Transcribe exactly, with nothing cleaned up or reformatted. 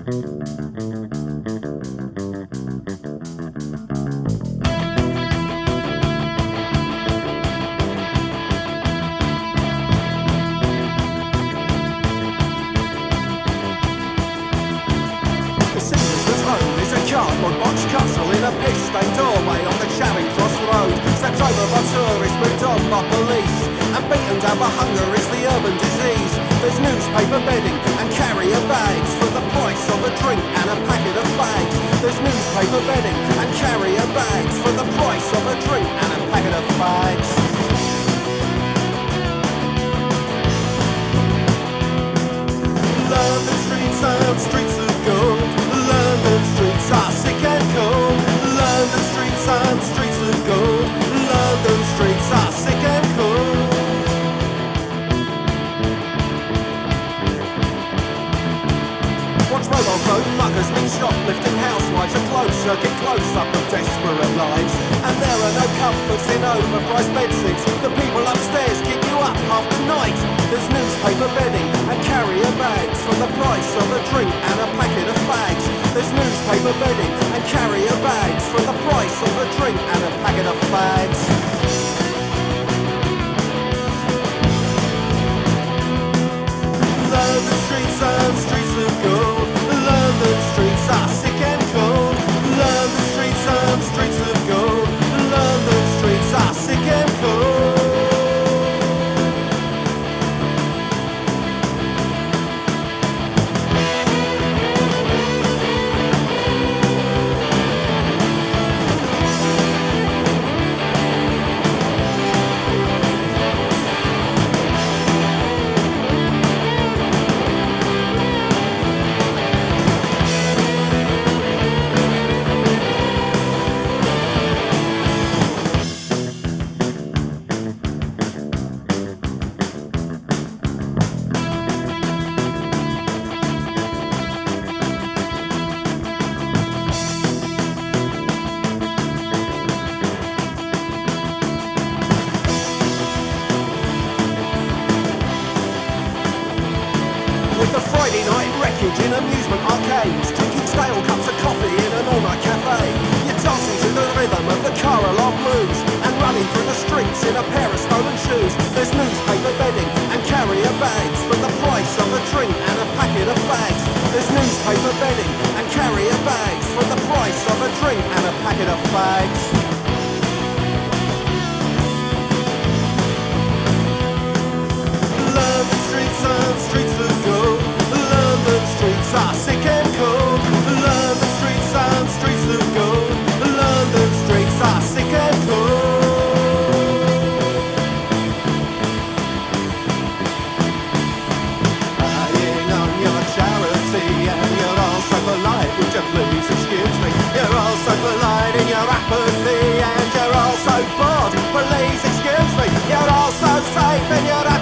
Cardboard box castle in a piss-stained doorway on the Charing Cross Road. Stepped over by tourists, moved on by police, and beaten down by hunger is the urban disease. There's newspaper bedding and carrier bags for the price of a drink and a packet of fags. There's newspaper bedding and carrier bags for the price of a drink and a packet of fags. London streets and streets of gold. London streets are sick and cold. London streets and streets of gold. London streets are sick and cold. Watch mobile phone muggers meet shoplifting housewives, a closed circuit close-up of desperate lives. And there are no comforts in overpriced bedsits. The people upstairs keep you up half the night. There's newspaper bedding and carrier bags for the price of a drink and a packet of fags. There's newspaper bedding and carrier bags for the price of a drink and a packet of fags. London streets and streets of gold. London streets are sick and cold. London streets and streets of gold. London streets are sick and cold. Friday night wreckage in amusement arcades, drinking stale cups of coffee in an all-night cafe. You're dancing to the rhythm of the car alarm blues and running through the streets in a pair of stolen shoes. There's newspaper bedding and carrier bags for the price of a drink and a packet of fags. There's newspaper bedding and carrier bags for the price of a drink and a packet of fags. London streets and streets of gold. London streets are sick and cold. London streets and streets of gold. London streets are sick and cold. Lying on your charity and you're all so polite. Would you please excuse me? You're all so polite in your apathy and you're all so bored. Please excuse me. You're all so safe in your apathy.